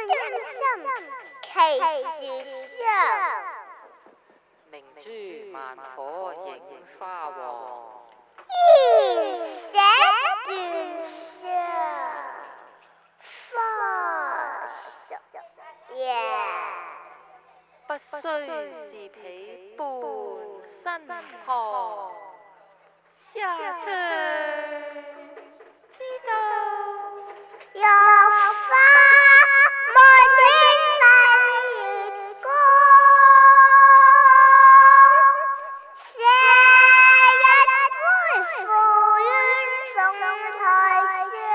其樹上。 明珠萬火映花黃， 煙寫斷腸花熟夜。 不須是彼半身旁。下次知道。 玉花滿天麗月光，寫一杯芙蓉鳳台上，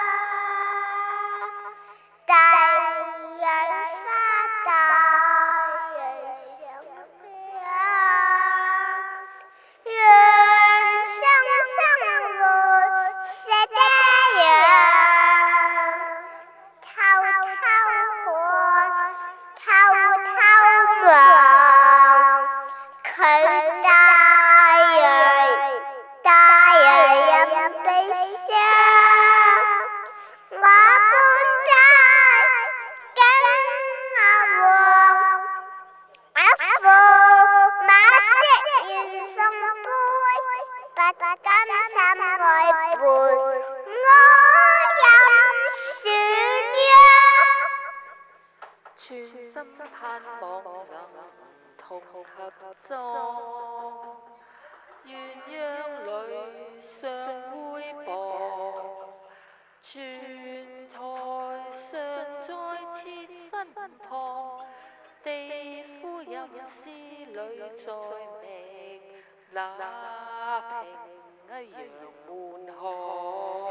大人花大人上香，願生活寫這樣。佢大人飲悲傷，我伴大跟王，一副馬色圓鳳杯，不甘心愛伴我飲麝香。 全心盼望能同合葬，鴛鴦裏相會薄，泉台上再設身旁，地夫吟詩裏再覓那平陽門河。